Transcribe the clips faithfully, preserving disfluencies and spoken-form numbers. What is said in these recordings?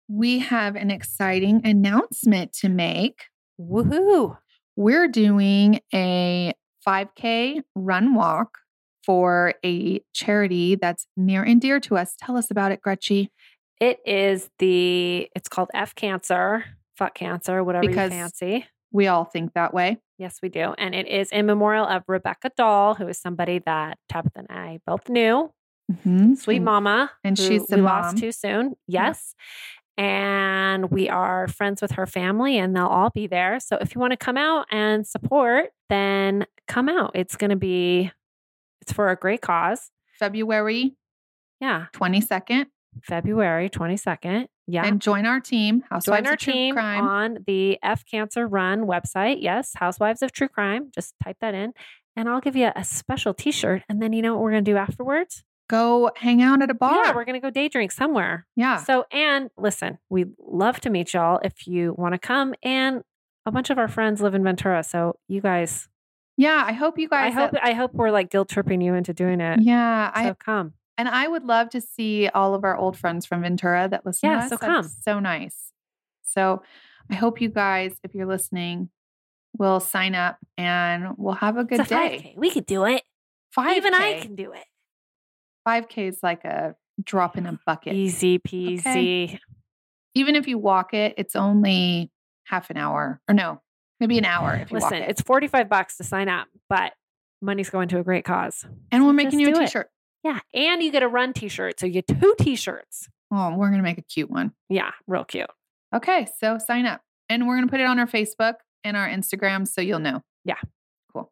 we have an exciting announcement to make. Woohoo. We're doing a five K run walk for a charity that's near and dear to us. Tell us about it, Gretchen. It is the, it's called F Cancer, fuck cancer, whatever Because you fancy. We all think that way. Yes, we do. And it is in memorial of Rebecca Dahl, who is somebody that Tabitha and I both knew. Mm-hmm. Sweet and, mama. And she's the we mom. lost too soon. Yes. Yeah. And we are friends with her family and they'll all be there. So if you want to come out and support, then come out. It's going to be, it's for a great cause. February Yeah. twenty-second. February twenty-second. Yeah. And join our team, Housewives Join our of True team Crime. on the F Cancer Run website. Yes, Housewives of True Crime. Just type that in and I'll give you a special t-shirt. And then you know what we're going to do afterwards? Go hang out at a bar. Yeah, we're going to go day drink somewhere. Yeah. So, and listen, we'd love to meet y'all if you want to come. And a bunch of our friends live in Ventura. So you guys. Yeah, I hope you guys. I hope, I hope we're like guilt tripping you into doing it. Yeah. So I come. And I would love to see all of our old friends from Ventura that listen Yeah, to us. so That's come. so nice. So I hope you guys, if you're listening, will sign up and we'll have a good It's a day. five K. We could do it. five K. Even I can do it. five K is like a drop in a bucket. Easy peasy. Okay. Even if you walk it, it's only half an hour or no, maybe an hour if you Listen, walk it. it's forty-five bucks to sign up, but money's going to a great cause. And we're So making just you a do it. t-shirt. Yeah. And you get a run t-shirt. So you get two t-shirts. Oh, we're going to make a cute one. Yeah. Real cute. Okay. So sign up and we're going to put it on our Facebook and our Instagram so you'll know. Yeah. Cool.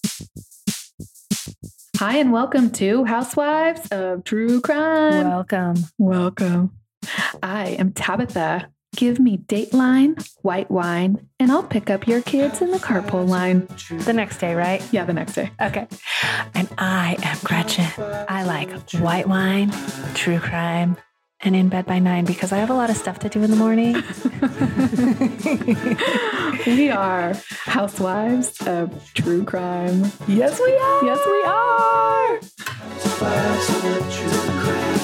Hi, and welcome to Housewives of True Crime. Welcome. Welcome. I am Tabitha. Give me Dateline, white wine, and I'll pick up your kids in the carpool line. The next day, right? Yeah, the next day. Okay. And I am Gretchen. I like white wine, true crime, and in bed by nine because I have a lot of stuff to do in the morning. We are Housewives of True Crime. Yes, we are. Yes, we are. Housewives of True Crime.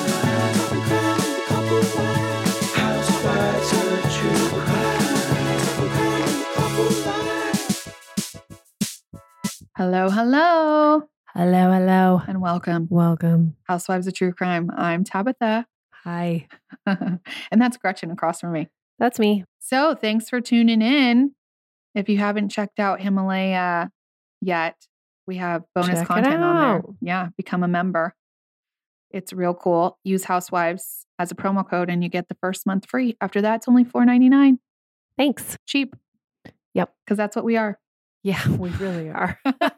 Housewives of True Crime. Hello, hello. Hello, hello. And welcome. Welcome. Housewives of True Crime. I'm Tabitha. Hi. And that's Gretchen across from me. That's me. So thanks for tuning in. If you haven't checked out Himalaya yet, we have bonus Check it content on there. out. Yeah, become a member. It's real cool. Use Housewives as a promo code and you get the first month free. After that, it's only four ninety-nine. Thanks. Cheap. Yep. Because that's what we are. Yeah, we really are.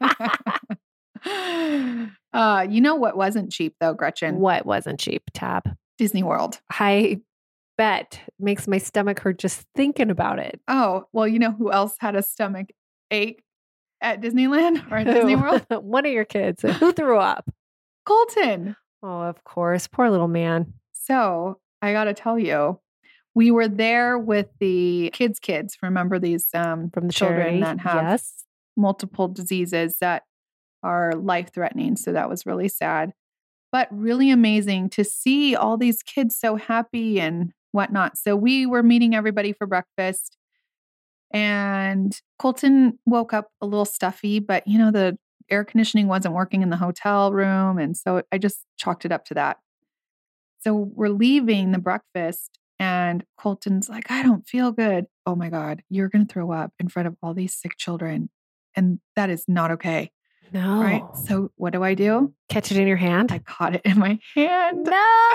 uh, you know what wasn't cheap though, Gretchen? What wasn't cheap, Tab? Disney World. I bet makes my stomach hurt just thinking about it. Oh, well, you know who else had a stomach ache at Disneyland or at Disney World? One of your kids. Who threw up? Colton. Oh, of course. Poor little man. So I got to tell you, we were there with the kids' kids. Remember these um, From the children charity. that have Yes. multiple diseases that are life-threatening. So that was really sad, but really amazing to see all these kids so happy and whatnot. So we were meeting everybody for breakfast and Colton woke up a little stuffy, but you know, the air conditioning wasn't working in the hotel room. And so I just chalked it up to that. So we're leaving the breakfast and Colton's like, I don't feel good. Oh my God, you're going to throw up in front of all these sick children. And that is not okay. No. Right. So what do I do? Catch it in your hand? I caught it in my hand.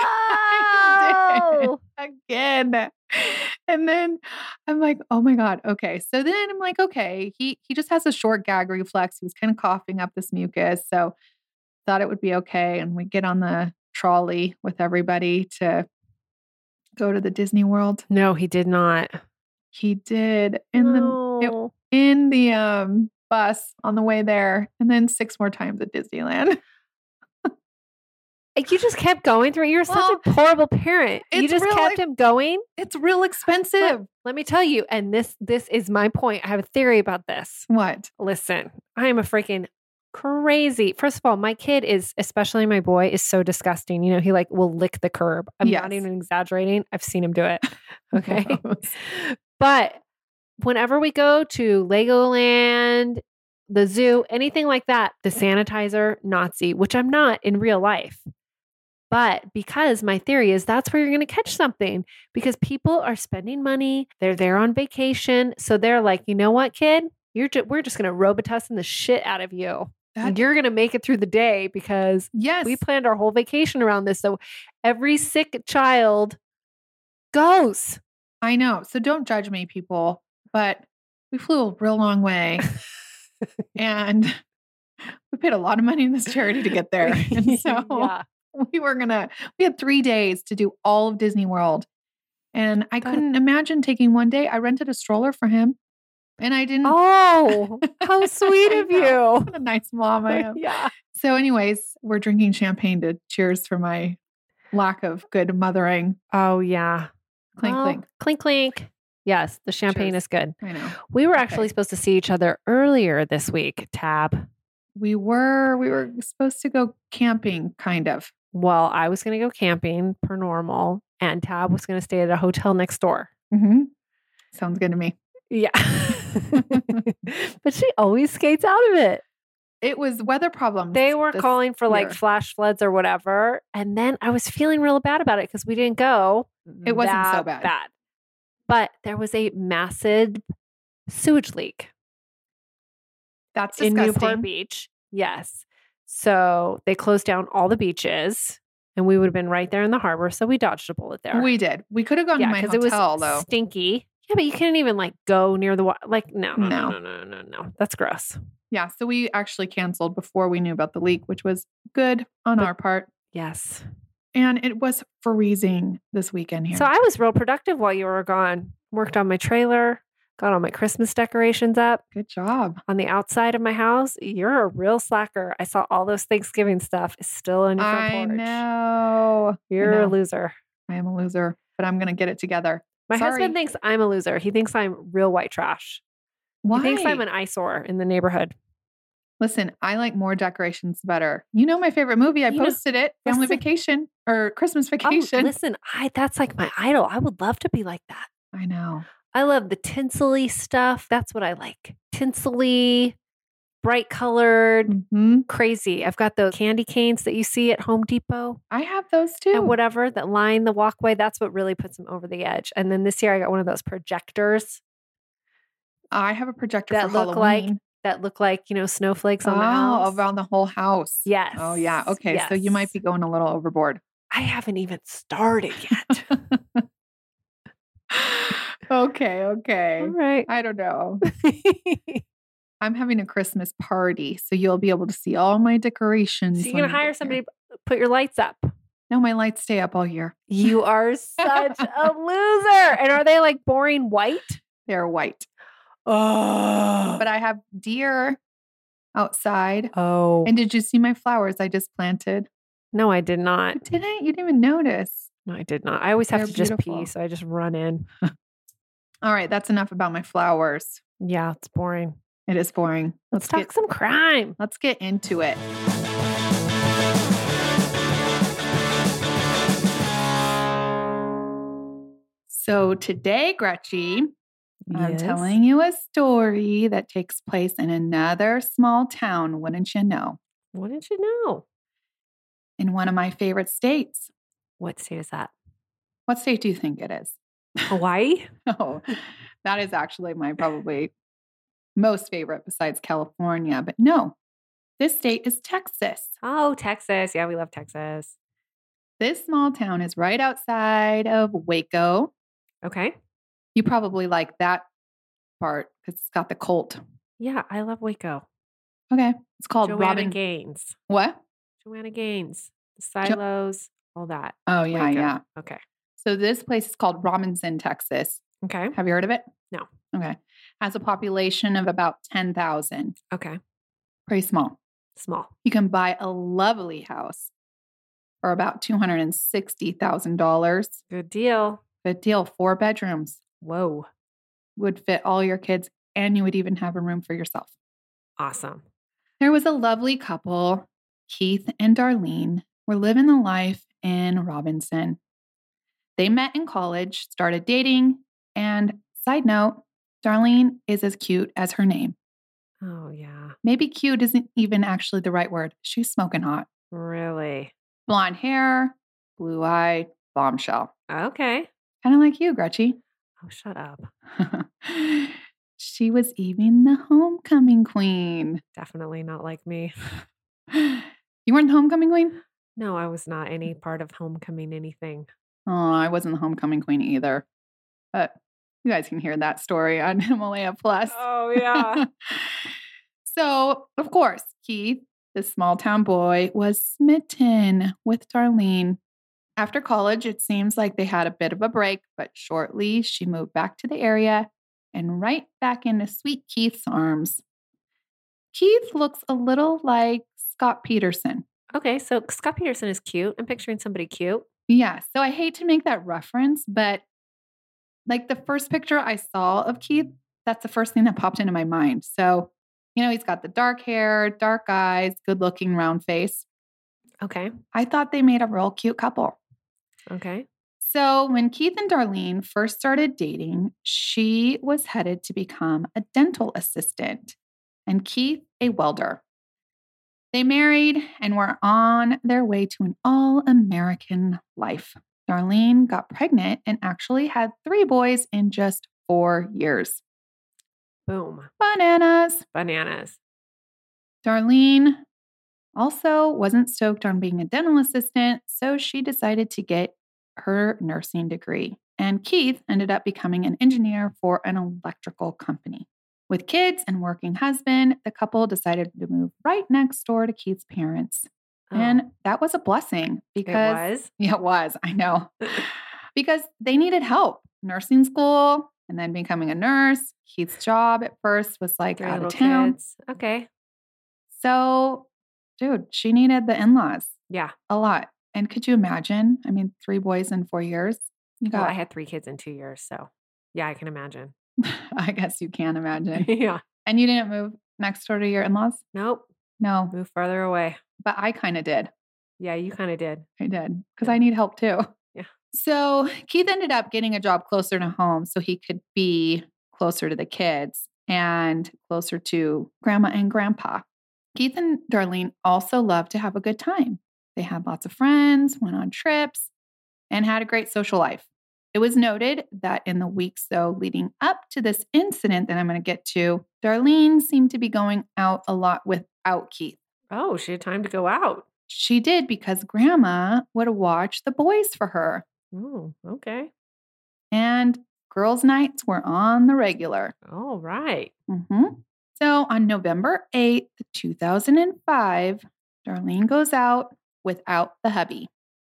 No. Again. And then I'm like, oh my God. Okay. So then I'm like, okay, he he just has a short gag reflex. He was kind of coughing up this mucus. So thought it would be okay. And we get on the trolley with everybody to go to the Disney World. No, he did not. He did in No. the it, in the um bus on the way there, and then six more times at Disneyland. You just kept going through it. You're Well, such a horrible parent. You it's just real kept ex- him going. It's real expensive. Let, let me tell you, and this this is my point. I have a theory about this. What? Listen, I am a freaking crazy. First of all, my kid is, especially my boy, is so disgusting. You know, he like will lick the curb. I'm not Yes. even exaggerating. I've seen him do it. Okay. Gross. But whenever we go to Legoland, the zoo, anything like that, the sanitizer, Nazi, which I'm not in real life. But because my theory is that's where you're going to catch something because people are spending money. They're there on vacation. So they're like, you know what, kid? You're ju- we're just going to Robitussin the shit out of you. That, You're going to make it through the day because yes. we planned our whole vacation around this. So every sick child goes. I know. So don't judge me, people. But we flew a real long way. And we paid a lot of money in this charity to get there. And so yeah. we were going to, we had three days to do all of Disney World. And I That- couldn't imagine taking one day. I rented a stroller for him. And I didn't. Oh, how sweet I of know. you. What a nice mom I am. Yeah. So, anyways, we're drinking champagne to cheers for my lack of good mothering. Oh, yeah. Clink, Well, clink. Clink, clink. Yes, the champagne Cheers. is good. I know. We were Okay. actually supposed to see each other earlier this week, Tab. We were, we were supposed to go camping, kind of. Well, I was going to go camping per normal, and Tab was going to stay at a hotel next door. Mm-hmm. Sounds good to me. Yeah. But she always skates out of it. It was weather problems. They were this calling for like year. flash floods or whatever. And then I was feeling real bad about it because we didn't go. It wasn't so that bad. But there was a massive sewage leak That's in disgusting. Newport Beach. Yes. So they closed down all the beaches and we would have been right there in the harbor. So we dodged a bullet there. We did. We could have gone yeah, to my because it was hotel, though. stinky. Yeah, but you can't even like go near the water. Like, no, no, no, No. no, no, no, no. That's gross. Yeah. So we actually canceled before we knew about the leak, which was good on But- our part. Yes. And it was freezing this weekend here. So I was real productive while you were gone. Worked on my trailer, got all my Christmas decorations up Good job. on the outside of my house. You're a real slacker. I saw all those Thanksgiving stuff is still on your front I porch. know. You're I a know. loser. I am a loser, but I'm going to get it together. My Sorry. husband thinks I'm a loser. He thinks I'm real white trash. Why? He thinks I'm an eyesore in the neighborhood. Listen, I like more decorations better. You know my favorite movie. I You know- posted it. Family listen. Vacation or Christmas Oh, Vacation. listen, I that's like my idol. I would love to be like that. I know. I love the tinsely stuff. That's what I like. Tinsely, bright colored, hmm crazy. I've got those candy canes that you see at Home Depot I have those too. and whatever that line the walkway. That's what really puts them over the edge. And then this year I got one of those projectors I have a projector that for look like Halloween. that look like, you know, snowflakes on oh, the house. around the whole house. Yes. Oh, yeah. Okay. So you might yes. be going a little overboard. I haven't even started yet. okay. Okay. All right. I don't know. I'm having a Christmas party, so you'll be able to see all my decorations. So you're when gonna I hire get somebody here. to put your lights up. No, my lights stay up all year. You are such a loser. And are they like boring white? They're white. Oh. But I have deer outside. oh. And did you see my flowers I just planted? No, I did not. You didn't? You didn't even notice. No, I did not. I always have They're to just pee, beautiful. so I just run in. All right, that's enough about my flowers. Yeah, it's boring. It is boring. Let's, Let's talk get some crime. let's get into it. So today, Gretchen, I'm Yes. telling you a story that takes place in another small town, wouldn't you know? What did you know? In one of my favorite states. What state is that? What state do you think it is? Hawaii? Oh, that is actually my probably most favorite besides California. But no, this state is Texas. Oh, Texas. Yeah, we love Texas. This small town is right outside of Waco. Okay. You probably like that part because it's got the Colt. Yeah, I love Waco. Okay. It's called Joanna Robin. Gaines. What? Joanna Gaines. The silos, all that. Oh, yeah, Waco. yeah. Okay. So this place is called Robinson, Texas. Okay. Have you heard of it? No. Okay. Has a population of about ten thousand. Okay. Pretty small. Small. You can buy a lovely house for about two hundred sixty thousand dollars. Good deal. Good deal. Four bedrooms. Whoa. Would fit all your kids, and you would even have a room for yourself. Awesome. There was a lovely couple, Keith and Darlene, were living the life in Robinson. They met in college, started dating, and side note, Darlene is as cute as her name. Oh, yeah. Maybe cute isn't even actually the right word. She's smoking hot. Really? Blonde hair, blue eye, bombshell. Okay. Kind of like you, Gretchy. Oh, shut up. She was even the homecoming queen. Definitely not like me. You weren't the homecoming queen? No, I was not any part of homecoming anything. Oh, I wasn't the homecoming queen either. But you guys can hear that story on Himalaya Plus. Oh, yeah. So, of course, Keith, this small town boy, was smitten with Darlene. After college, it seems like they had a bit of a break, but shortly she moved back to the area and right back into sweet Keith's arms. Keith looks a little like Scott Peterson. Okay, so Scott Peterson is cute. I'm picturing somebody cute. Yeah, so I hate to make that reference, but like the first picture I saw of Keith, that's the first thing that popped into my mind. So, you know, he's got the dark hair, dark eyes, good looking round face. Okay. I thought they made a real cute couple. Okay. So when Keith and Darlene first started dating, she was headed to become a dental assistant and Keith a welder. They married and were on their way to an all-American life. Darlene got pregnant and actually had three boys in just four years. Boom. Bananas. Bananas. Darlene also wasn't stoked on being a dental assistant, so she decided to get her nursing degree. And Keith ended up becoming an engineer for an electrical company. With kids and working husband, the couple decided to move right next door to Keith's parents. Oh, And that was a blessing because it was? Yeah, it was. I know. Because they needed help. Nursing school and then becoming a nurse. Keith's job at first was like Three out of little town. kids. Okay. So, dude, she needed the in-laws Yeah. a lot. And could you imagine? I mean, three boys in four years. You Well, got I had three kids in two years, so yeah, I can imagine. I guess you can imagine. Yeah. And you didn't move next door to your in-laws? Nope. No, Move farther away. but I kind of did. Yeah, you kind of did. I did because Yeah. I need help too. Yeah. So Keith ended up getting a job closer to home so he could be closer to the kids and closer to grandma and grandpa. Keith and Darlene also loved to have a good time. They had lots of friends, went on trips, and had a great social life. It was noted that in the weeks, though, leading up to this incident that I'm going to get to, Darlene seemed to be going out a lot without Keith. Oh, she had time to go out. She did because grandma would watch the boys for her. Oh, okay. And girls' nights were on the regular. All right. Mm-hmm. So on November eighth, two thousand five, Darlene goes out without the hubby.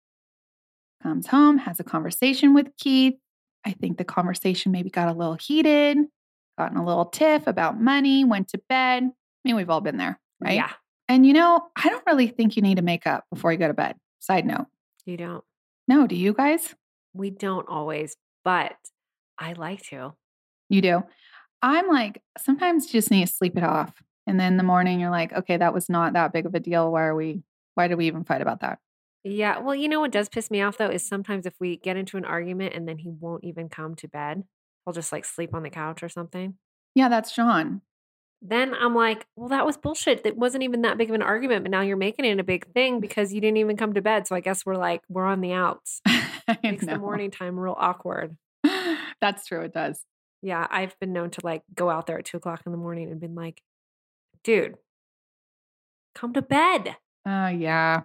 Comes home, has a conversation with Keith. I think the conversation maybe got a little heated, gotten a little tiff about money, went to bed. I mean, we've all been there, right? Yeah. And you know, I don't really think you need to make up before you go to bed. Side note. You don't. No, do you guys? We don't always, but I like to. You do. I'm like, sometimes you just need to sleep it off. And then in the morning, you're like, okay, that was not that big of a deal. Why are we, why did we even fight about that? Yeah. Well, you know what does piss me off though is sometimes if we get into an argument and then he won't even come to bed, he'll just like sleep on the couch or something. Yeah, that's John. Then I'm like, well, that was bullshit. It wasn't even that big of an argument, but now you're making it a big thing because you didn't even come to bed. So I guess we're like, we're on the outs. Makes the morning time real awkward. That's true. It does. Yeah. I've been known to like go out there at two o'clock in the morning and been like, dude, come to bed. Oh, uh, yeah.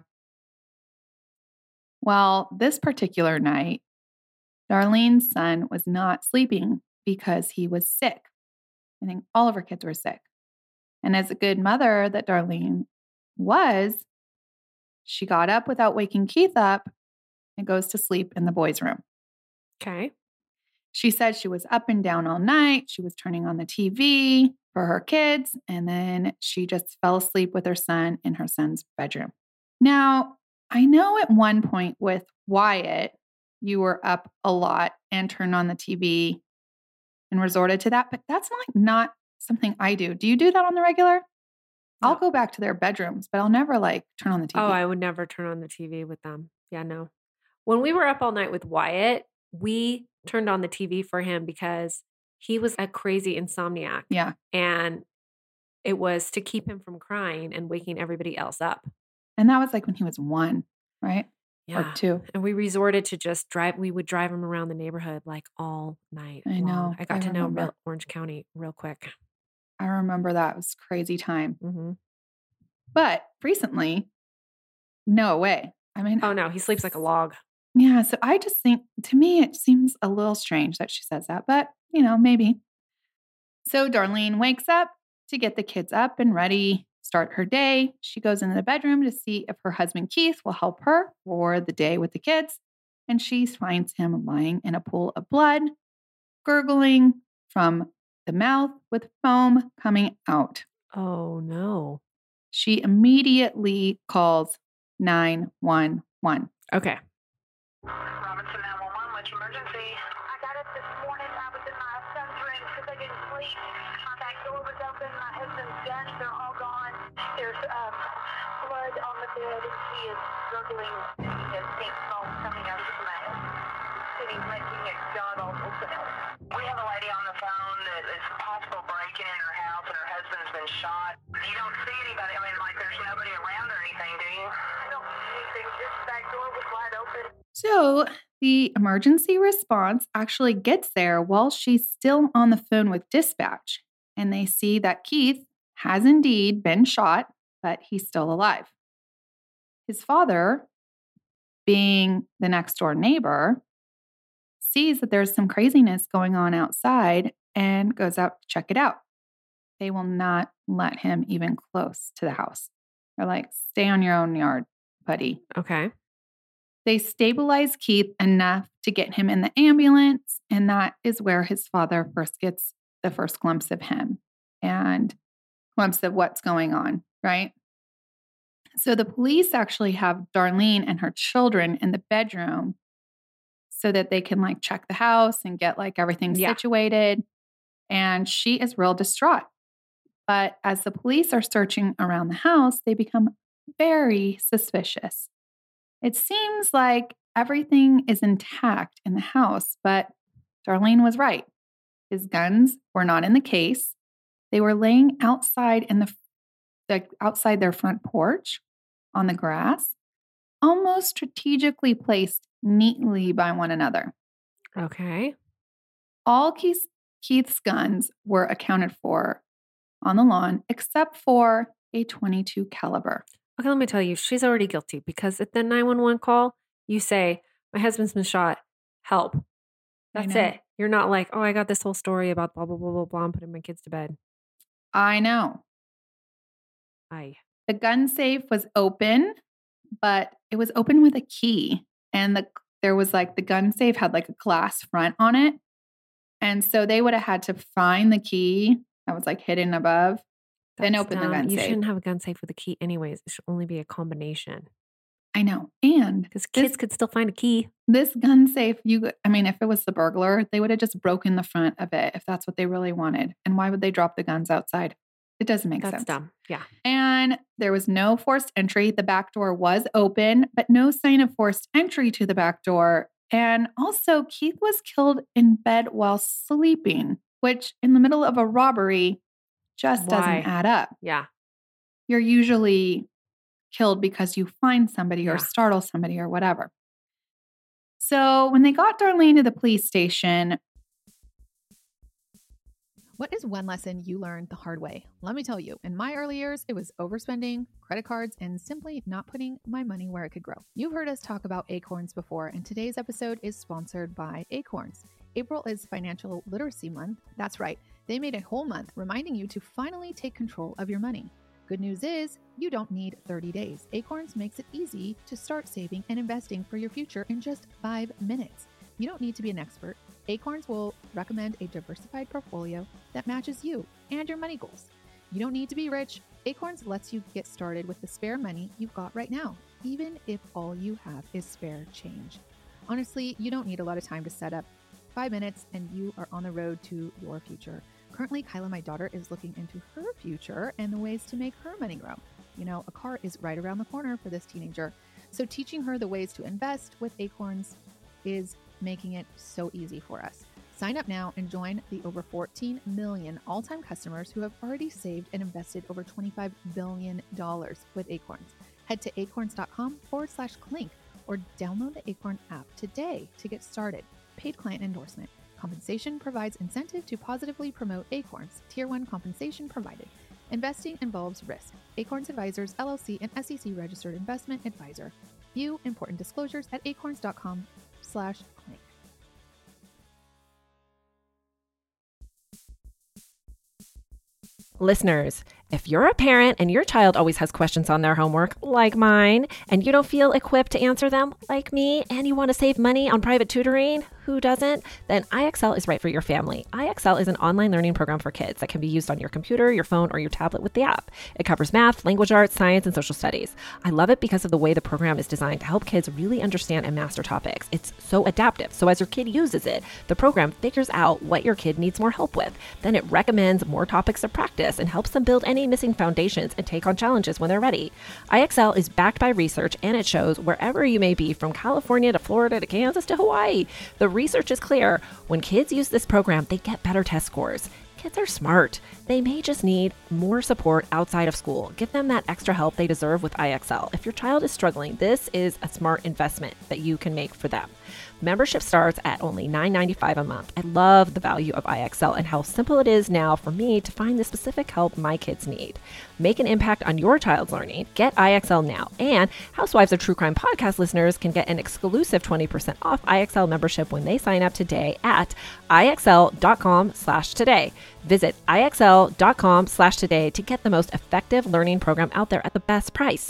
Well, this particular night, Darlene's son was not sleeping because he was sick. I think all of her kids were sick. And as a good mother that Darlene was, she got up without waking Keith up and goes to sleep in the boys' room. Okay. She said she was up and down all night. She was turning on the T V for her kids. And then she just fell asleep with her son in her son's bedroom. Now, I know at one point with Wyatt, you were up a lot and turned on the T V and resorted to that, but that's like not something I do. Do you do that on the regular? No. I'll go back to their bedrooms, but I'll never like turn on the T V. Oh, I would never turn on the T V with them. Yeah, no. When we were up all night with Wyatt, we turned on the T V for him because he was a crazy insomniac. Yeah. And it was to keep him from crying and waking everybody else up. And that was like when he was one, right? Yeah. Or two. And we resorted to just drive. We would drive him around the neighborhood like all night I long. know. I got I to know remember. real Orange County real quick. I remember that. It was a crazy time. Mm-hmm. But recently, no way. I mean, Oh no, he sleeps like a log. yeah. So I just think, to me, it seems a little strange that she says that, but you know, maybe. So Darlene wakes up to get the kids up and ready, start her day. She goes into the bedroom to see if her husband Keith will help her for the day with the kids. And she finds him lying in a pool of blood, gurgling from the mouth with foam coming out. Oh no. She immediately calls nine one one. Okay. Robinson nine one one, what's your emergency? I got up this morning. I was in my son's room because I didn't sleep. My back door was open. My husband's guns, they're all gone. There's um, blood on the bed. He is gurgling. He has pink foam coming out of his mouth. And he's making a god-awful sound. We have a lady on the phone that is possible breaking in her house and her husband's been shot. You don't see anybody. I mean, like there's nobody around or anything, do you? I don't see anything. This back door was wide open. So the emergency response actually gets there while she's still on the phone with dispatch. And they see that Keith has indeed been shot, but he's still alive. His father, being the next door neighbor, sees that there's some craziness going on outside and goes out to check it out. They will not let him even close to the house. They're like, stay on your own yard, buddy. Okay. They stabilize Keith enough to get him in the ambulance, and that is where his father first gets the first glimpse of him and glimpse of what's going on, right? So the police actually have Darlene and her children in the bedroom so that they can like check the house and get like everything Yeah. situated. And she is real distraught. But as the police are searching around the house, they become very suspicious. It seems like everything is intact in the house, but Darlene was right. His guns were not in the case. They were laying outside in the, the outside their front porch on the grass, almost strategically placed neatly by one another. Okay. All Keith's, Keith's guns were accounted for on the lawn, except for a twenty-two caliber. Okay, let me tell you, she's already guilty because at the nine one one call, you say, my husband's been shot. Help. That's know. it. You're not like, oh, I got this whole story about blah, blah, blah, blah, blah. I'm putting my kids to bed. I know. Aye. The gun safe was open, but it was open with a key. And the there was like the gun safe had like a glass front on it. And so they would have had to find the key that was like hidden above, then That's open the dumb. gun You safe. shouldn't have a gun safe with a key anyways. It should only be a combination. I know. And Because kids this, could still find a key. this gun safe, you I mean, if it was the burglar, they would have just broken the front of it if that's what they really wanted. And why would they drop the guns outside? It doesn't make That's sense. dumb. Yeah. And there was no forced entry. The back door was open, but no sign of forced entry to the back door. And also, Keith was killed in bed while sleeping, which in the middle of a robbery just Why? doesn't add up. Yeah. You're usually killed because you find somebody or Yeah. startle somebody or whatever. So when they got Darlene to the police station, What is one lesson you learned the hard way? Let me tell you, in my early years, it was overspending, credit cards, and simply not putting my money where it could grow. You've heard us talk about Acorns before, and today's episode is sponsored by Acorns. April is Financial Literacy Month. That's right. They made a whole month reminding you to finally take control of your money. Good news is, you don't need thirty days. Acorns makes it easy to start saving and investing for your future in just five minutes. You don't need to be an expert. Acorns will recommend a diversified portfolio that matches you and your money goals. You don't need to be rich. Acorns lets you get started with the spare money you've got right now, even if all you have is spare change. Honestly, you don't need a lot of time to set up. Five minutes and you are on the road to your future. Currently, Kyla, my daughter, is looking into her future and the ways to make her money grow. You know, a car is right around the corner for this teenager. So teaching her the ways to invest with Acorns is making it so easy for us. Sign up now and join the over fourteen million all-time customers who have already saved and invested over twenty-five billion dollars with Acorns. Head to acorns.com forward slash clink or download the Acorn app today to get started. Paid client endorsement. Compensation provides incentive to positively promote Acorns. Tier one compensation provided. Investing involves risk. Acorns Advisors, L L C, an S E C registered investment advisor. View important disclosures at acorns.com slash clink. Listeners, if you're a parent and your child always has questions on their homework, like mine, and you don't feel equipped to answer them, like me, and you want to save money on private tutoring, who doesn't? Then iXL is right for your family. iXL is an online learning program for kids that can be used on your computer, your phone, or your tablet with the app. It covers math, language arts, science, and social studies. I love it because of the way the program is designed to help kids really understand and master topics. It's so adaptive. So as your kid uses it, the program figures out what your kid needs more help with. Then it recommends more topics to practice and helps them build any missing foundations and take on challenges when they're ready. iXL is backed by research, and it shows wherever you may be, from California to Florida to Kansas to Hawaii. The research is clear. When kids use this program, they get better test scores. Kids are smart. They may just need more support outside of school. Give them that extra help they deserve with iXL. If your child is struggling, this is a smart investment that you can make for them. Membership starts at only nine ninety-five a month. I love the value of iXL and how simple it is now for me to find the specific help my kids need. Make an impact on your child's learning. Get iXL now. And Housewives of True Crime podcast listeners can get an exclusive twenty percent off iXL membership when they sign up today at IXL.com slash today. Visit IXL.com slash today to get the most effective learning program out there at the best price.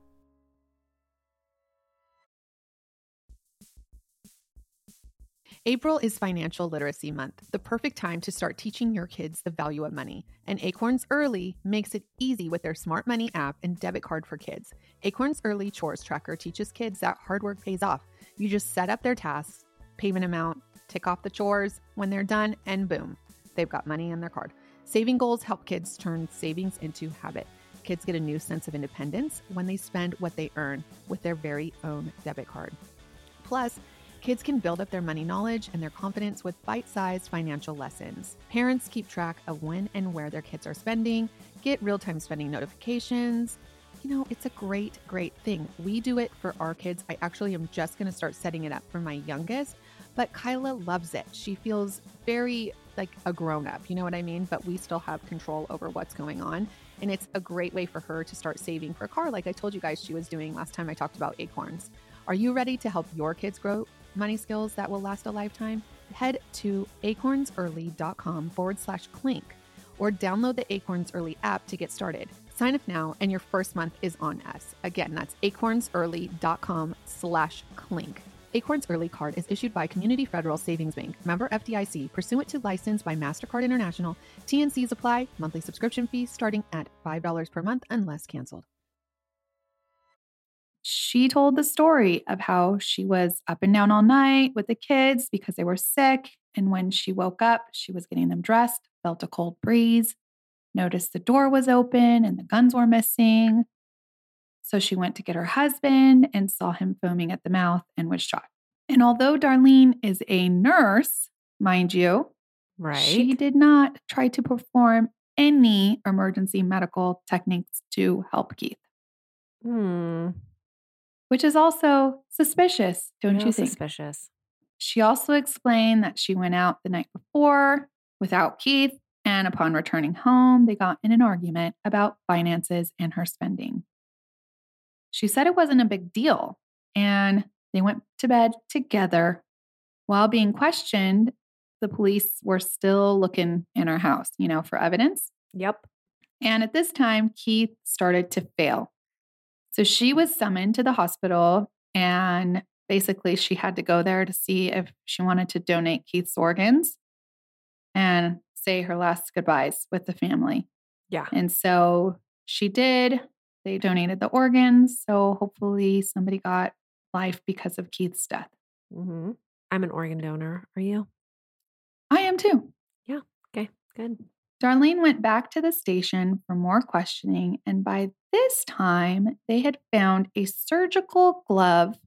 April is Financial Literacy Month, the perfect time to start teaching your kids the value of money. And Acorns Early makes it easy with their Smart Money app and debit card for kids. Acorns Early Chores Tracker teaches kids that hard work pays off. You just set up their tasks, payment amount, tick off the chores when they're done, and boom, they've got money in their card. Saving goals help kids turn savings into habit. Kids get a new sense of independence when they spend what they earn with their very own debit card. Plus, kids can build up their money knowledge and their confidence with bite-sized financial lessons. Parents keep track of when and where their kids are spending, get real-time spending notifications. You know, it's a great, great thing. We do it for our kids. I actually am just going to start setting it up for my youngest, but Kyla loves it. She feels very like a grown-up, you know what I mean? But we still have control over what's going on. And it's a great way for her to start saving for a car, like I told you guys she was doing last time I talked about Acorns. Are you ready to help your kids grow money skills that will last a lifetime? Head to acornsearly.com forward slash clink or download the Acorns Early app to get started. Sign up now and your first month is on us. Again, that's acornsearly.com slash clink. Acorns Early Card is issued by Community Federal Savings Bank, member F D I C, pursuant to license by MasterCard International. T and Cs apply. Monthly subscription fees starting at five dollars per month unless canceled. She told the story of how she was up and down all night with the kids because they were sick. And when she woke up, she was getting them dressed, felt a cold breeze, noticed the door was open and the guns were missing. So she went to get her husband and saw him foaming at the mouth and was shot. And although Darlene is a nurse, mind you, Right. she did not try to perform any emergency medical techniques to help Keith, Hmm. which is also suspicious, don't Real you think? Suspicious. She also explained that she went out the night before without Keith, and upon returning home, they got in an argument about finances and her spending. She said it wasn't a big deal, and they went to bed together. While being questioned, the police were still looking in her house, you know, for evidence. Yep. And at this time, Keith started to fail. So she was summoned to the hospital, and basically she had to go there to see if she wanted to donate Keith's organs and say her last goodbyes with the family. Yeah. And so she did. They donated the organs. So hopefully somebody got life because of Keith's death. Mm-hmm. I'm an organ donor. Are you? I am too. Yeah. Okay. Good. Darlene went back to the station for more questioning. And by this time, they had found a surgical glove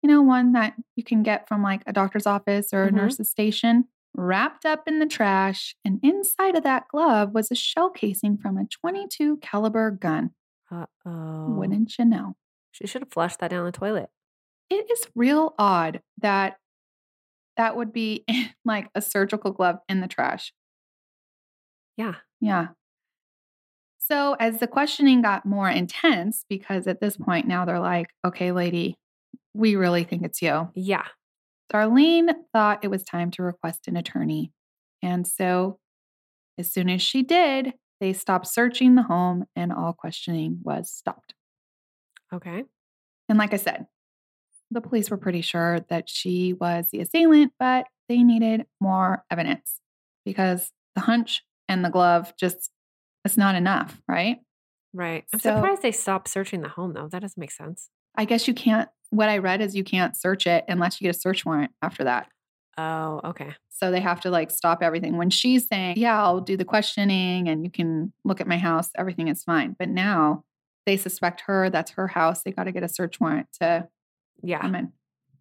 you know, one that you can get from like a doctor's office or a Mhm. nurse's station, wrapped up in the trash. And inside of that glove was a shell casing from a twenty-two caliber gun. Uh-oh. Wouldn't you know? She should have flushed that down the toilet. It is real odd that that would be like a surgical glove in the trash. Yeah. Yeah. So as the questioning got more intense, because at this point now they're like, okay, lady, we really think it's you. Yeah. Darlene thought it was time to request an attorney. And so as soon as she did, they stopped searching the home and all questioning was stopped. Okay. And like I said, the police were pretty sure that she was the assailant, but they needed more evidence because the hunch and the glove just, it's not enough, right? Right. I'm So- surprised they stopped searching the home, though. That doesn't make sense. I guess you can't, what I read is you can't search it unless you get a search warrant after that. Oh, okay. So they have to like stop everything. When she's saying, yeah, I'll do the questioning and you can look at my house, everything is fine. But now they suspect her. That's her house. They got to get a search warrant to Yeah. come in.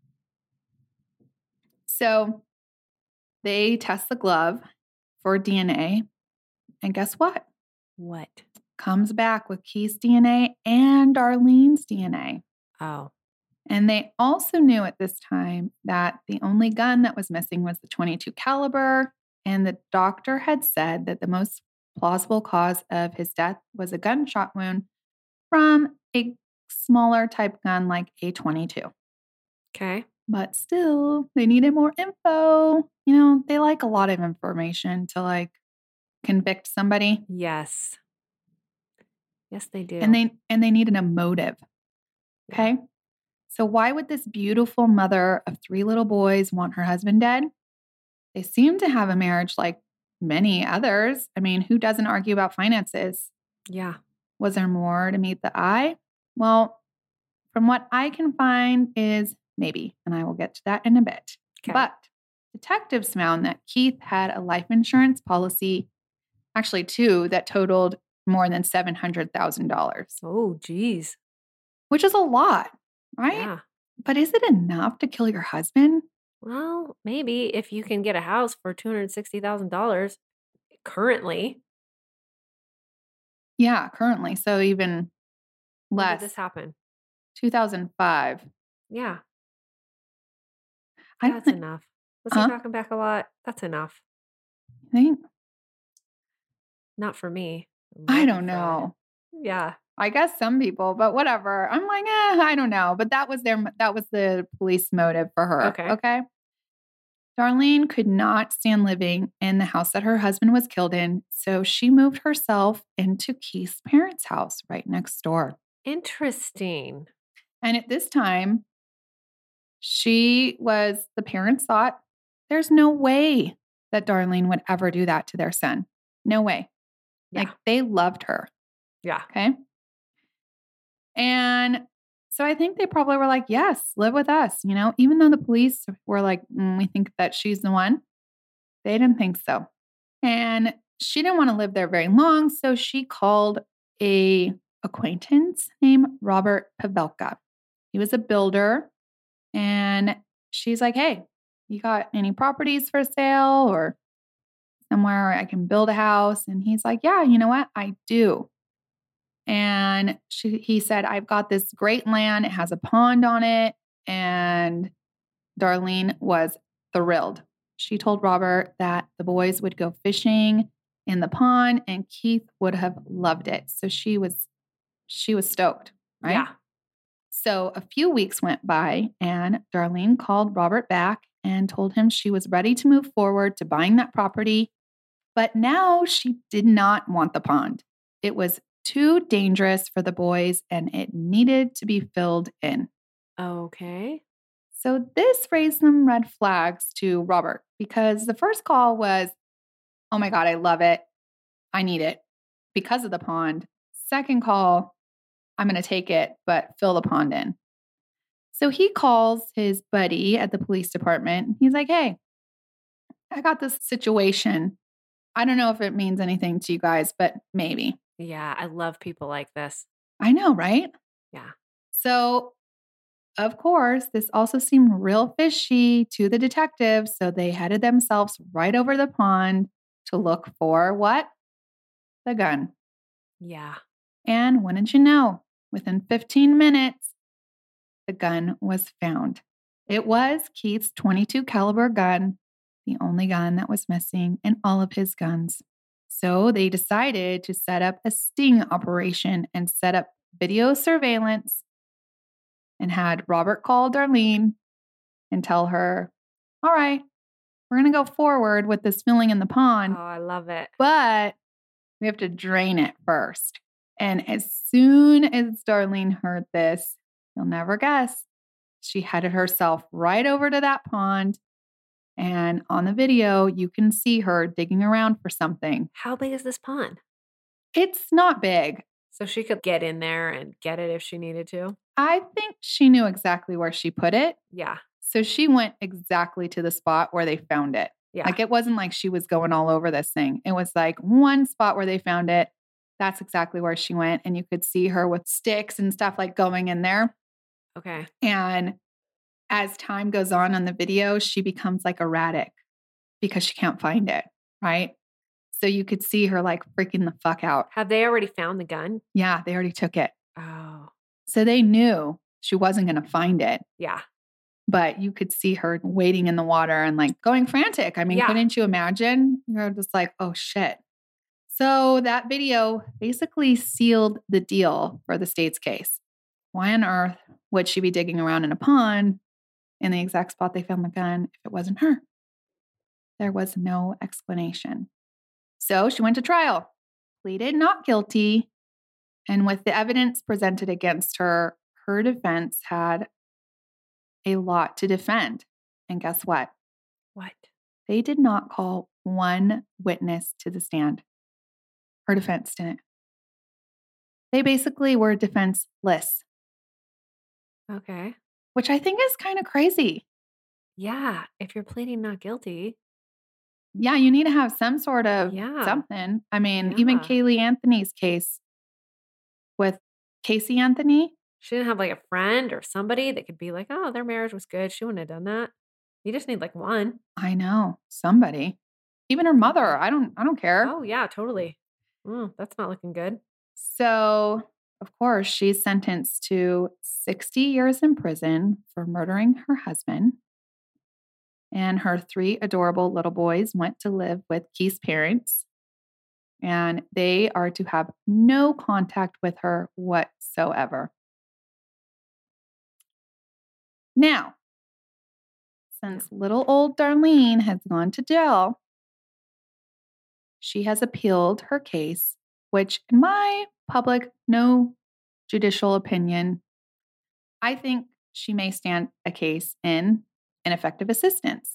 So they test the glove for D N A. And guess what? What? Comes back with Keith's D N A and Darlene's D N A. Oh. And they also knew at this time that the only gun that was missing was the twenty-two caliber. And the doctor had said that the most plausible cause of his death was a gunshot wound from a smaller type gun like a twenty-two. Okay. But still, they needed more info. You know, they like a lot of information to like convict somebody. Yes. Yes, they do. And they and they needed a motive. Okay? So why would this beautiful mother of three little boys want her husband dead? They seem to have a marriage like many others. I mean, who doesn't argue about finances? Yeah. Was there more to meet the eye? Well, from what I can find is maybe, and I will get to that in a bit. Okay. But detectives found that Keith had a life insurance policy, actually two, that totaled more than seven hundred thousand dollars, Oh, geez. which is a lot, right? Yeah. But is it enough to kill your husband? Well, maybe if you can get a house for two hundred sixty thousand dollars currently. Yeah, currently. So even When less. did this happen? two thousand five. Yeah. I don't That's thi- enough. Was Huh? he knocking back a lot? That's enough. think. Not for me. I Love don't you, Fred. know. Yeah. I guess some people, but whatever. I'm like, eh, I don't know. But that was their that was the police motive for her. Okay. Okay. Darlene could not stand living in the house that her husband was killed in, so she moved herself into Keith's parents' house right next door. Interesting. And at this time, she was the parents thought there's no way that Darlene would ever do that to their son. No way. Yeah. Like they loved her. Yeah. Okay. And so I think they probably were like, yes, live with us. You know, even though the police were like, mm, we think that she's the one, they didn't think so. And she didn't want to live there very long. So she called a acquaintance named Robert Pavelka. He was a builder. And she's like, hey, you got any properties for sale or somewhere I can build a house? And he's like, yeah, you know what? I do. And she, he said, I've got this great land. It has a pond on it. And Darlene was thrilled. She told Robert that the boys would go fishing in the pond and Keith would have loved it. So she was, she was stoked, right? Yeah. So a few weeks went by and Darlene called Robert back and told him she was ready to move forward to buying that property. But now she did not want the pond. It was too dangerous for the boys and it needed to be filled in. Okay. So this raised some red flags to Robert because the first call was, oh my God, I love it. I need it because of the pond. Second call, I'm going to take it, but fill the pond in. So he calls his buddy at the police department. He's like, hey, I got this situation. I don't know if it means anything to you guys, but maybe. Yeah. I love people like this. I know, right? Yeah. So Of course, this also seemed real fishy to the detectives, so they headed themselves right over the pond to look for what? The gun. Yeah. And wouldn't you know, within fifteen minutes, the gun was found. It was Keith's twenty-two caliber gun, the only gun that was missing in all of his guns. So they decided to set up a sting operation and set up video surveillance and had Robert call Darlene and tell her, all right, we're going to go forward with this filling in the pond, Oh, I love it. but we have to drain it first. And as soon as Darlene heard this, you'll never guess, she headed herself right over to that pond. And on the video, you can see her digging around for something. How big is this pond? It's not big. So she could get in there and get it if she needed to? I think she knew exactly where she put it. Yeah. So she went exactly to the spot where they found it. Yeah. Like it wasn't like she was going all over this thing. It was like one spot where they found it. That's exactly where she went. And you could see her with sticks and stuff like going in there. Okay. And as time goes on on the video, she becomes like erratic because she can't find it. Right. So you could see her like freaking the fuck out. Have they already found the gun? Yeah, they already took it. Oh. So they knew she wasn't going to find it. Yeah. But you could see her wading in the water and like going frantic. I mean, Yeah. couldn't you imagine? You're just like, oh shit. So that video basically sealed the deal for the state's case. Why on earth would she be digging around in a pond in the exact spot they found the gun if it wasn't her? There was no explanation. So she went to trial, pleaded not guilty, and with the evidence presented against her, her defense had a lot to defend. And guess what? What? They did not call one witness to the stand. Her defense didn't. They basically were defenseless, Okay. which I think is kind of crazy. Yeah. If you're pleading not guilty. Yeah, you need to have some sort of Yeah. something. I mean, even Yeah. Kaylee Anthony's case with Casey Anthony. She didn't have like a friend or somebody that could be like, oh, their marriage was good. She wouldn't have done that. You just need like one. I know, somebody. Even her mother. I don't I don't care. Oh, yeah, totally. Mm, that's not looking good. So, of course, she's sentenced to sixty years in prison for murdering her husband. And her three adorable little boys went to live with Keith's parents. And they are to have no contact with her whatsoever. Now, since little old Darlene has gone to jail, she has appealed her case, which in my public, no judicial opinion, I think she may stand a case in ineffective assistance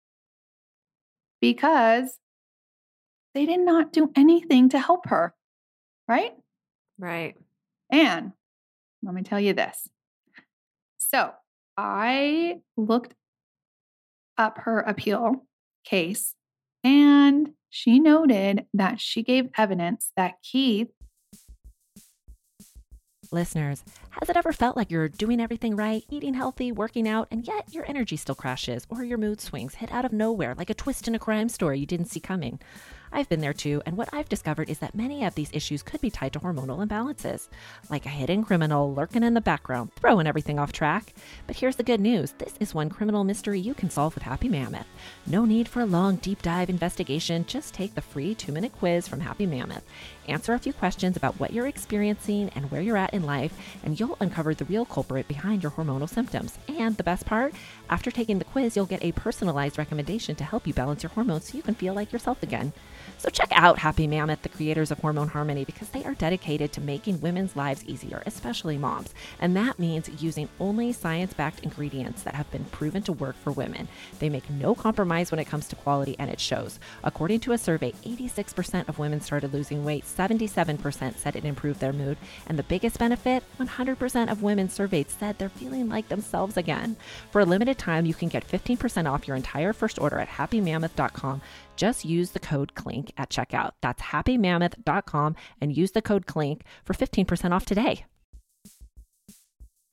because they did not do anything to help her, right? Right. And let me tell you this. So I looked up her appeal case, and she noted that she gave evidence that Keith. Listeners, has it ever felt like you're doing everything right, eating healthy, working out, and yet your energy still crashes or your mood swings hit out of nowhere like a twist in a crime story you didn't see coming? I've been there too, and what I've discovered is that many of these issues could be tied to hormonal imbalances, like a hidden criminal lurking in the background, throwing everything off track. But here's the good news. This is one criminal mystery you can solve with Happy Mammoth. No need for a long, deep dive investigation. Just take the free two-minute quiz from Happy Mammoth. Answer a few questions about what you're experiencing and where you're at in life, and you'll uncover the real culprit behind your hormonal symptoms. And the best part, after taking the quiz, you'll get a personalized recommendation to help you balance your hormones so you can feel like yourself again. So check out Happy Mammoth, the creators of Hormone Harmony, because they are dedicated to making women's lives easier, especially moms. And that means using only science-backed ingredients that have been proven to work for women. They make no compromise when it comes to quality, and it shows. According to a survey, eighty-six percent of women started losing weight, seventy-seven percent said it improved their mood, and the biggest benefit, one hundred percent of women surveyed said they're feeling like themselves again. For a limited time, you can get fifteen percent off your entire first order at happy mammoth dot com. Just use the code CLINK at checkout. That's happy mammoth dot com and use the code CLINK for fifteen percent off today.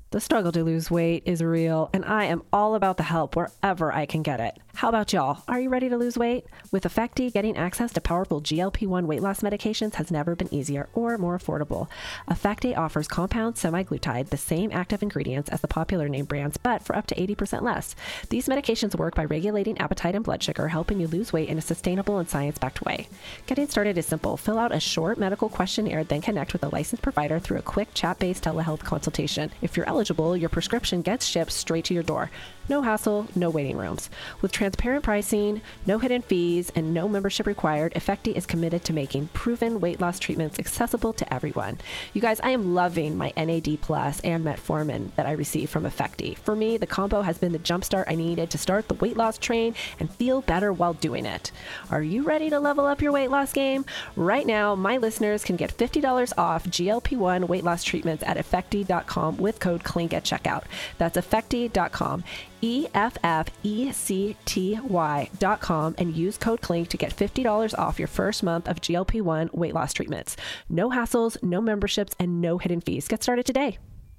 The struggle to lose weight is real, and I am all about the help wherever I can get it. How about y'all? Are you ready to lose weight? With Effecti, getting access to powerful G L P one weight loss medications has never been easier or more affordable. Effecti offers compound semaglutide, the same active ingredients as the popular name brands, but for up to eighty percent less. These medications work by regulating appetite and blood sugar, helping you lose weight in a sustainable and science-backed way. Getting started is simple. Fill out a short medical questionnaire, then connect with a licensed provider through a quick chat-based telehealth consultation. If you're eligible, your prescription gets shipped straight to your door. No hassle, no waiting rooms. With transparent pricing, no hidden fees, and no membership required, Effecti is committed to making proven weight loss treatments accessible to everyone. You guys, I am loving my N A D Plus and Metformin that I receive from Effecti. For me, the combo has been the jumpstart I needed to start the weight loss train and feel better while doing it. Are you ready to level up your weight loss game? Right now, my listeners can get fifty dollars off G L P one weight loss treatments at effecti dot com with code CLINK at checkout. That's effecti dot com. E F F E C T Y dot com and use code CLINK to get fifty dollars off your first month of G L P one weight loss treatments. No hassles, no memberships, and no hidden fees. Get started today.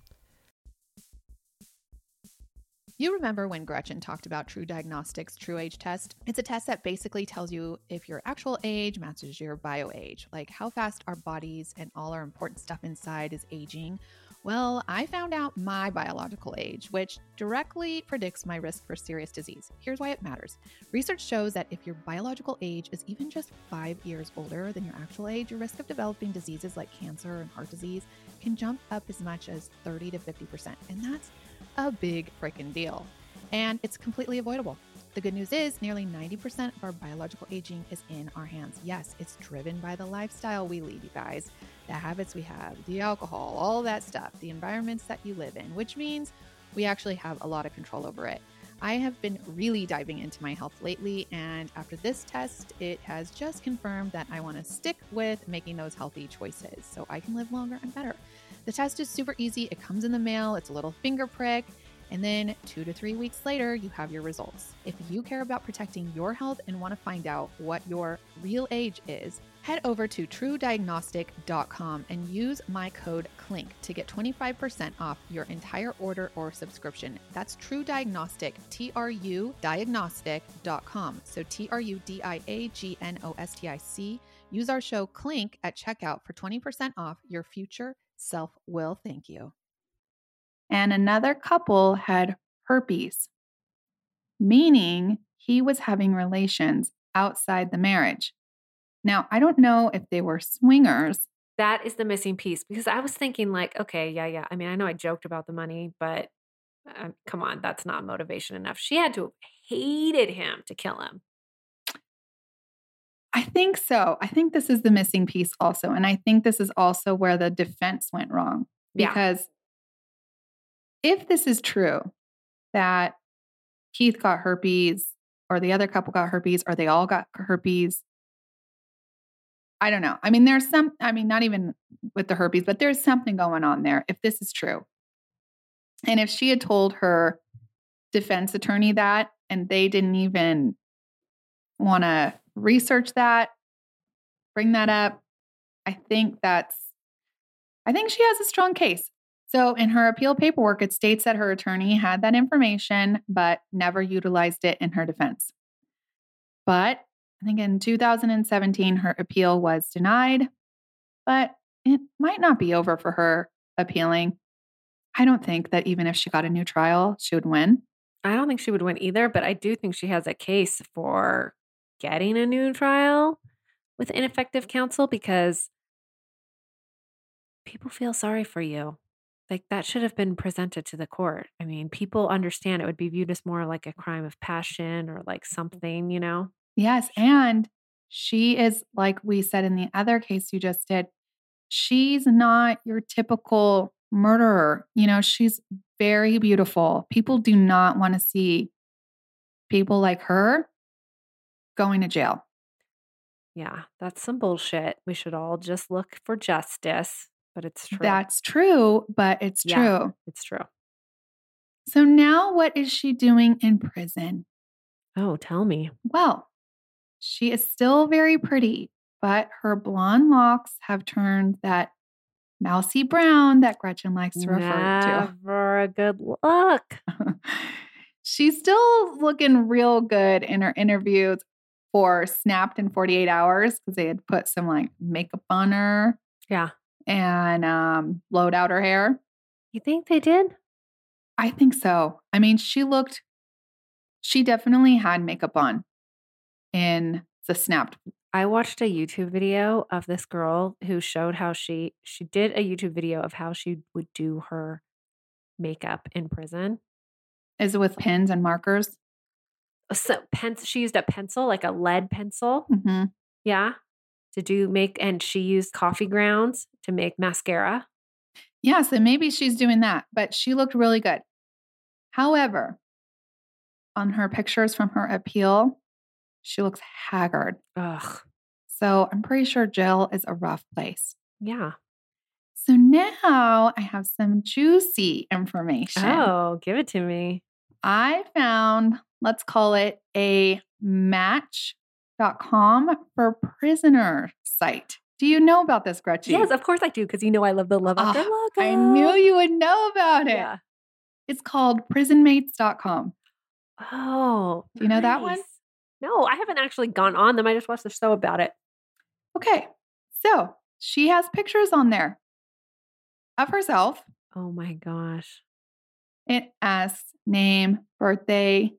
You remember when Gretchen talked about True Diagnostics' True Age Test? It's a test that basically tells you if your actual age matches your bio age, like how fast our bodies and all our important stuff inside is aging. Well, I found out my biological age, which directly predicts my risk for serious disease. Here's why it matters. Research shows that if your biological age is even just five years older than your actual age, your risk of developing diseases like cancer and heart disease can jump up as much as thirty to fifty percent. And that's a big freaking deal. And it's completely avoidable. The good news is nearly ninety percent of our biological aging is in our hands. Yes, it's driven by the lifestyle we lead, you guys, the habits we have, the alcohol, all that stuff, the environments that you live in, which means we actually have a lot of control over it. I have been really diving into my health lately, and after this test, it has just confirmed that I want to stick with making those healthy choices so I can live longer and better. The test is super easy. It comes in the mail. It's a little finger prick. And then two to three weeks later, you have your results. If you care about protecting your health and want to find out what your real age is, head over to true diagnostic dot com and use my code CLINK to get twenty-five percent off your entire order or subscription. That's True Diagnostic, T R U diagnostic dot com. So T R U D I A G N O S T I C. Use our show CLINK at checkout for twenty percent off. Your future self will thank you. And another couple had herpes, meaning he was having relations outside the marriage. Now, I don't know if they were swingers. That is the missing piece, because I was thinking like, okay, yeah, yeah. I mean, I know I joked about the money, but um, come on, that's not motivation enough. She had to have hated him to kill him. I think so. I think this is the missing piece also. And I think this is also where the defense went wrong. Because yeah. If this is true, that Keith got herpes or the other couple got herpes or they all got herpes, I don't know. I mean, there's some, I mean, not even with the herpes, but there's something going on there if this is true. And if she had told her defense attorney that and they didn't even want to research that, bring that up, I think that's, I think she has a strong case. So in her appeal paperwork, it states that her attorney had that information, but never utilized it in her defense. But I think in two thousand seventeen, her appeal was denied, but it might not be over for her appealing. I don't think that even if she got a new trial, she would win. I don't think she would win either, but I do think she has a case for getting a new trial with ineffective counsel because people feel sorry for you. Like that should have been presented to the court. I mean, people understand it would be viewed as more like a crime of passion or like something, you know? Yes. And she is, like we said in the other case you just did, she's not your typical murderer. You know, she's very beautiful. People do not want to see people like her going to jail. Yeah, that's some bullshit. We should all just look for justice. But it's true. That's true, but it's yeah, true. It's true. So now what is she doing in prison? Oh, tell me. Well, she is still very pretty, but her blonde locks have turned that Mousy Brown that Gretchen likes to refer to. Never a good look. She's still looking real good in her interviews for Snapped in forty-eight hours because they had put some like makeup on her Yeah. and um, blowed out her hair. You think they did? I think so. I mean, she looked, she definitely had makeup on in the Snapped. I watched a YouTube video of this girl who showed how she she did a YouTube video of how she would do her makeup in prison. Is it with pens and markers? So pencil, she used a pencil, like a lead pencil. Mm-hmm. Yeah. To do make, and she used coffee grounds to make mascara. Yeah, so maybe she's doing that, but she looked really good. However, on her pictures from her appeal, she looks haggard. Ugh. So I'm pretty sure jail is a rough place. Yeah. So now I have some juicy information. Oh, give it to me. I found, let's call it a match dot com for prisoner site. Do you know about this, Gretchen? Yes, of course I do, because you know I love the Love After Oh, Lockup. I knew you would know about it. Yeah. It's called prison mates dot com. Oh, Do you know that one? nice. No, I haven't actually gone on them. I just watched the show about it. Okay, so she has pictures on there of herself. Oh my gosh. It asks name, birthday,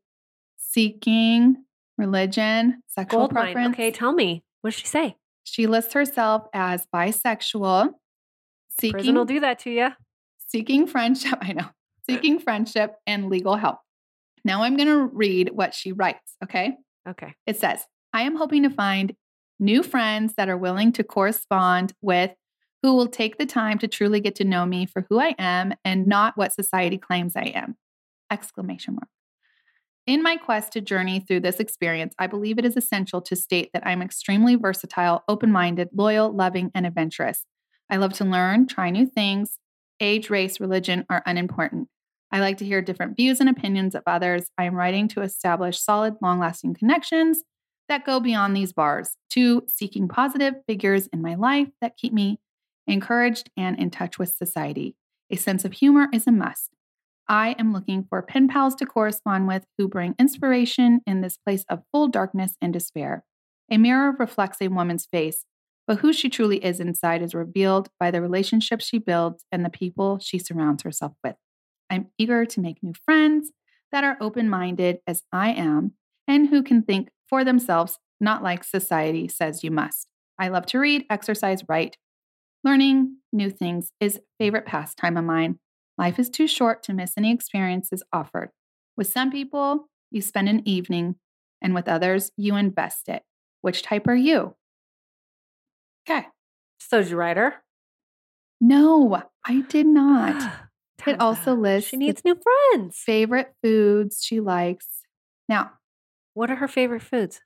seeking, religion, sexual Gold mine. preference. Okay, tell me. What did she say? She lists herself as bisexual, Prison will seeking, do that to you. seeking friendship. I know, seeking friendship and legal help. Now I'm going to read what she writes. Okay. Okay. It says, I am hoping to find new friends that are willing to correspond with, who will take the time to truly get to know me for who I am and not what society claims I am. Exclamation mark. In my quest to journey through this experience, I believe it is essential to state that I'm extremely versatile, open-minded, loyal, loving, and adventurous. I love to learn, try new things. Age, race, religion are unimportant. I like to hear different views and opinions of others. I am writing to establish solid, long-lasting connections that go beyond these bars. Two, seeking positive figures in my life that keep me encouraged and in touch with society. A sense of humor is a must. I am looking for pen pals to correspond with who bring inspiration in this place of full darkness and despair. A mirror reflects a woman's face, but who she truly is inside is revealed by the relationships she builds and the people she surrounds herself with. I'm eager to make new friends that are open-minded as I am and who can think for themselves, not like society says you must. I love to read, exercise, write. Learning new things is a favorite pastime of mine. Life is too short to miss any experiences offered. With some people, you spend an evening, and with others, you invest it. Which type are you? Okay. So did you write her? No, I did not. It also lists She needs the new friends. favorite foods she likes. Now, What are her favorite foods?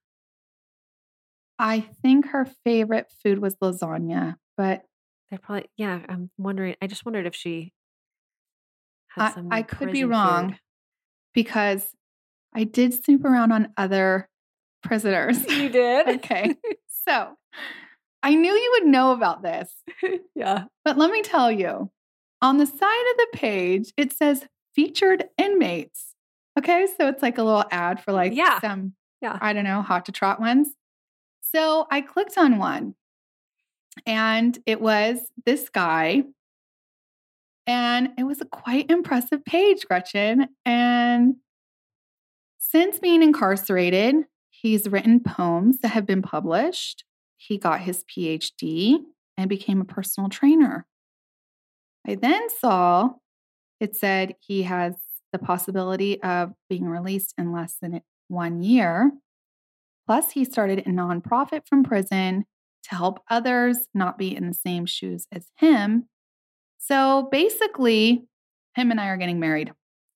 I think her favorite food was lasagna, but They're probably, yeah, I'm wondering. I just wondered if she had I, some I new could be prison wrong food. because I did snoop around on other prisoners. You did? Okay. So I knew you would know about this, Yeah. but let me tell you, on the side of the page, it says featured inmates. Okay. So it's like a little ad for like Yeah. some, Yeah. I don't know, hot to trot ones. So I clicked on one and it was this guy. And it was a quite impressive page, Gretchen. And since being incarcerated, he's written poems that have been published. He got his P H D and became a personal trainer. I then saw it said he has the possibility of being released in less than one year. Plus, he started a nonprofit from prison to help others not be in the same shoes as him. So basically, him and I are getting married.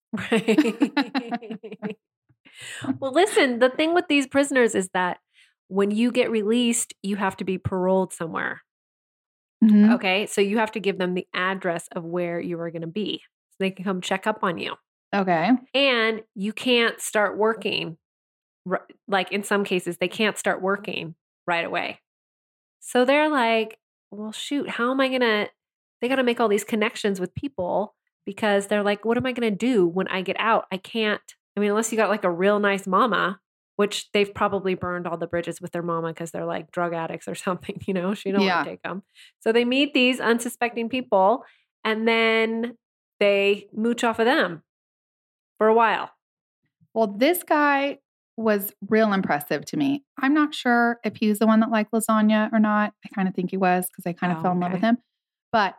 Right. Well, listen, the thing with these prisoners is that when you get released, you have to be paroled somewhere. Mhm. Okay. So you have to give them the address of where you are going to be so they can come check up on you. Okay. And you can't start working. r- Like in some cases, they can't start working right away. So they're like, well, shoot, how am I going to they got to make all these connections with people because they're like, what am I going to do when I get out? I can't, I mean, unless you got like a real nice mama, which they've probably burned all the bridges with their mama because they're like drug addicts or something, you know, she don't Yeah. want to take them. So they meet these unsuspecting people and then they mooch off of them for a while. Well, this guy was real impressive to me. I'm not sure if he was the one that liked lasagna or not. I kind of think he was because I kind of Oh, fell in love with okay. him. But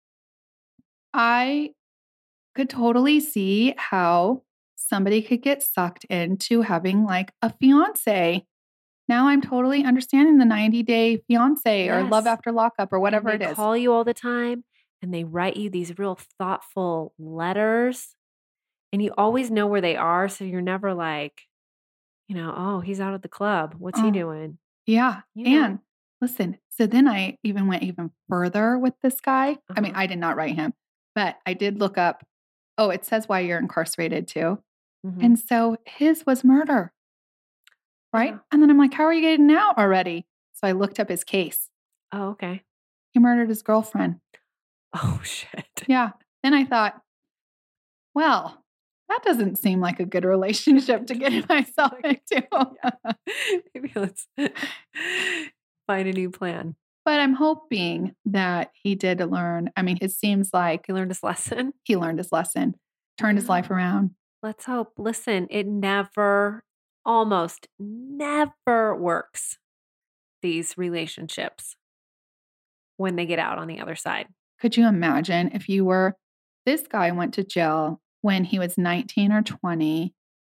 I could totally see how somebody could get sucked into having like a fiance. Now I'm totally understanding the ninety day fiance or love Yes. after lockup or whatever And it they is. call you all the time and they write you these real thoughtful letters and you always know where they are. So you're never like, you know, oh, he's out at the club. What's he Oh. doing? Yeah. You know. And listen, so then I even went even further with this guy. I mean, Uh-huh. I did not write him, but I did look up. Oh, it says why you're incarcerated too. Mhm. And so his was murder. Right. Yeah. And then I'm like, how are you getting out already? So I looked up his case. Oh, okay. He murdered his girlfriend. Oh, shit. Yeah. Then I thought, well, that doesn't seem like a good relationship to get myself into. Maybe let's find a new plan. But I'm hoping that he did learn. I mean, it seems like He learned his lesson. he learned his lesson, turned his life around. Let's hope. Listen, it never, almost never works, these relationships, when they get out on the other side. Could you imagine if you were, this guy went to jail when he was nineteen or twenty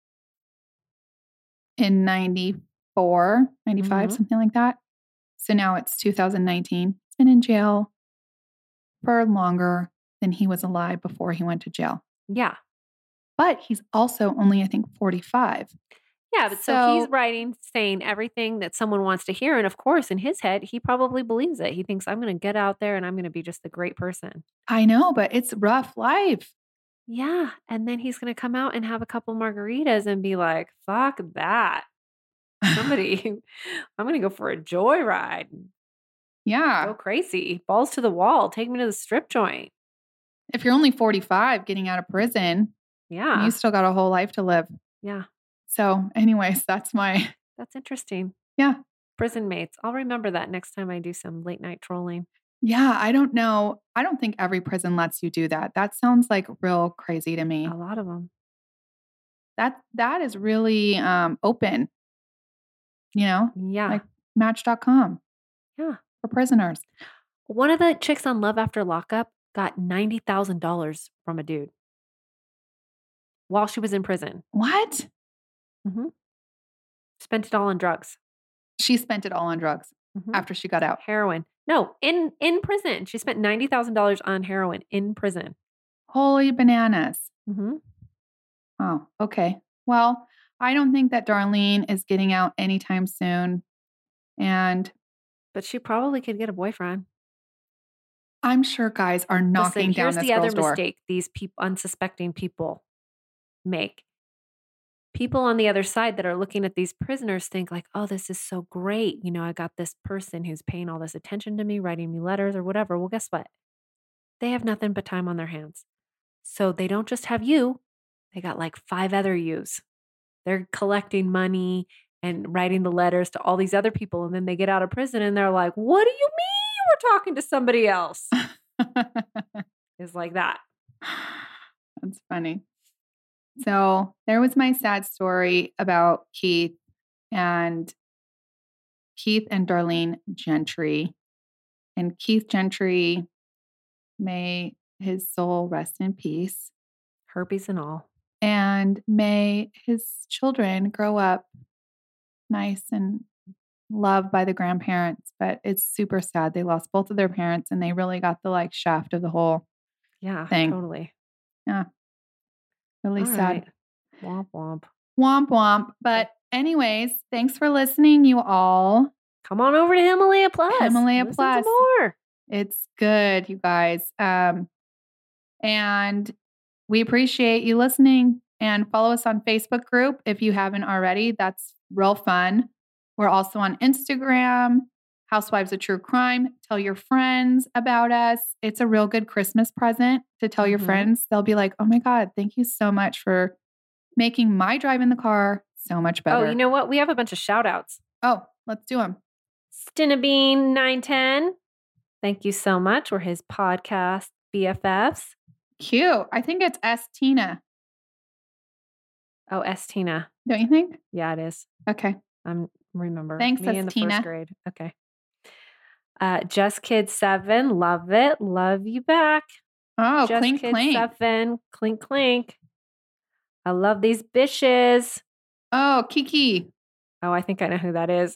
in ninety-four, ninety-five, Mhm. something like that. So now it's two thousand nineteen. He's been in jail for longer than he was alive before he went to jail. Yeah. But he's also only, I think, forty-five. Yeah, but so, he's So- writing, saying everything that someone wants to hear. And of course, in his head, he probably believes it. He thinks, I'm going to get out there and I'm going to be just a great person. I know, but it's rough life. Yeah. And then he's going to come out and have a couple margaritas and be like, fuck that. Somebody, I'm going to go for a joyride. Go Yeah. crazy. Balls to the wall. Take me to the strip joint. If you're only forty-five getting out of prison, Yeah. you still got a whole life to live. Yeah. So, anyways, that's my, That's interesting. yeah. Prison mates. I'll remember that next time I do some late night trolling. Yeah, I don't know. I don't think every prison lets you do that. That sounds like real crazy to me. A lot of them. That that is really um open. You know, Yeah. like match dot com. Yeah. For prisoners. One of the chicks on Love After Lockup got ninety thousand dollars from a dude while she was in prison. What? Mm-hmm. Spent it all on drugs. She spent it all on drugs Mhm. after she got out. Heroin. No, in in prison. She spent ninety thousand dollars on heroin in prison. Holy bananas. Mm-hmm. Oh, okay. Well, I don't think that Darlene is getting out anytime soon. And But she probably could get a boyfriend. I'm sure guys are knocking Listen, down here's this the other girl's door. mistake these people, unsuspecting people make. People on the other side that are looking at these prisoners think like, oh, this is so great. You know, I got this person who's paying all this attention to me, writing me letters or whatever. Well, guess what? They have nothing but time on their hands. So they don't just have you. They got like five other yous. They're collecting money and writing the letters to all these other people. And then they get out of prison and they're like, what do you mean you were talking to somebody else? It's like that. That's funny. So there was my sad story about Keith and Keith and Darlene Gentry. And Keith Gentry, may his soul rest in peace. Herpes and all. And may his children grow up nice and loved by the grandparents. But it's super sad. They lost both of their parents and they really got the like shaft of the whole Yeah, thing. totally. Really All sad. right. Womp womp. Womp womp. But anyways, thanks for listening, you all. Come on over to Himalaya Plus. Himalaya Listen Plus. some more. It's good, you guys. Um, and we appreciate you listening, and follow us on Facebook group if you haven't already. That's real fun. We're also on Instagram, Housewives of True Crime. Tell your friends about us. It's a real good Christmas present to tell your Mhm. friends. They'll be like, oh my God, thank you so much for making my drive in the car so much better. Oh, you know what? We have a bunch of shout outs. Oh, let's do them. Stinnabean nine ten. Thank you so much. We're his podcast B F Fs. Cute. I think it's S. Tina. Oh, S. Tina. Don't you think? Yeah, it is. Okay. I'm remember. Thanks, Me in the Estina. first grade. Okay. Uh, Just Kid Seven, love it, love you back. Oh, Just clink, Kid clink. Seven, clink clink. I love these bitches. Oh, Kiki. Oh, I think I know who that is.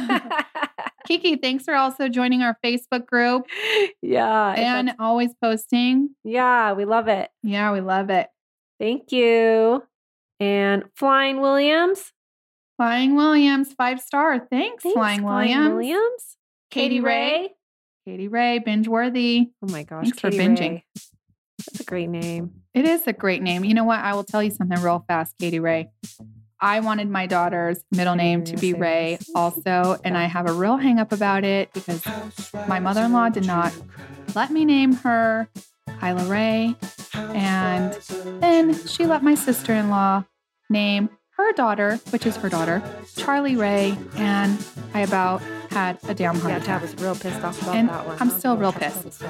Kiki, thanks for also joining our Facebook group yeah, if and that's- always posting. yeah, we love it. Yeah, we love it. Thank you. And Flying Williams. Flying Williams, five star. Thanks, Thanks, Flying Williams. Williams. Katie Ray. Katie Ray, binge worthy. Oh my gosh, Thanks for Katie binging. Ray. That's a great name. It is a great name. You know what? I will tell you something real fast, Katie Ray. I wanted my daughter's middle I knew name you to were be gonna say Ray this. also, and I have a real hang up about it because my mother-in-law did not let me name her Kyla Ray, and then she let my sister-in-law name her daughter, which is her daughter, Charlie Ray, and I about had a damn heart Yeah, attack. Tab was real pissed off about And that one. I'm still real pissed.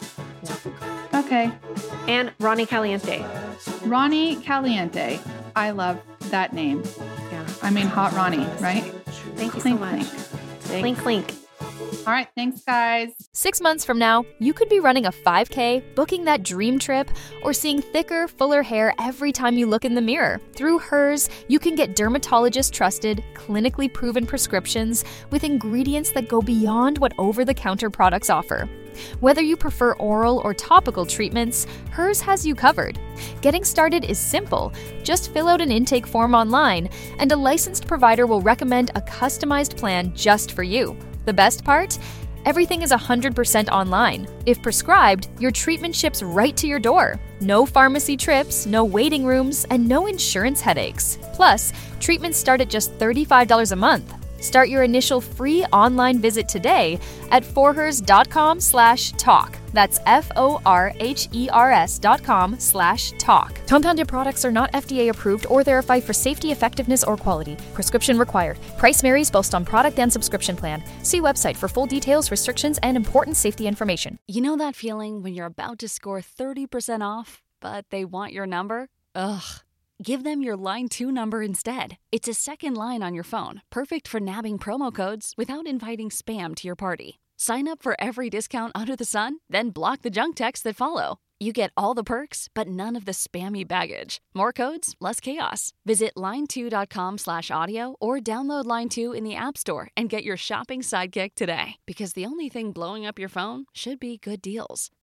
Okay. And Ronnie Caliente. Ronnie Caliente. I love that name. Yeah. I mean, Hot Ronnie, right? Thank you Clink, so much. clink. Clink clink. All right. Thanks, guys. Six months from now, you could be running a five K, booking that dream trip, or seeing thicker, fuller hair every time you look in the mirror. Through Hers, you can get dermatologist-trusted, clinically proven prescriptions with ingredients that go beyond what over-the-counter products offer. Whether you prefer oral or topical treatments, Hers has you covered. Getting started is simple. Just fill out an intake form online, and a licensed provider will recommend a customized plan just for you. The best part? Everything is one hundred percent online. If prescribed, your treatment ships right to your door. No pharmacy trips, no waiting rooms, and no insurance headaches. Plus, treatments start at just thirty-five dollars a month. Start your initial free online visit today at forhers.com slash talk. That's F-O-R-H-E-R-S dot com slash talk. Compounded products are not F D A approved or verified for safety, effectiveness, or quality. Prescription required. Price varies based on product and subscription plan. See website for full details, restrictions, and important safety information. You know that feeling when you're about to score thirty percent off, but they want your number? Ugh. Give them your Line two number instead. It's a second line on your phone, perfect for nabbing promo codes without inviting spam to your party. Sign up for every discount under the sun, then block the junk texts that follow. You get all the perks, but none of the spammy baggage. More codes, less chaos. Visit line two dot com slash audio or download Line two in the App Store and get your shopping sidekick today. Because the only thing blowing up your phone should be good deals.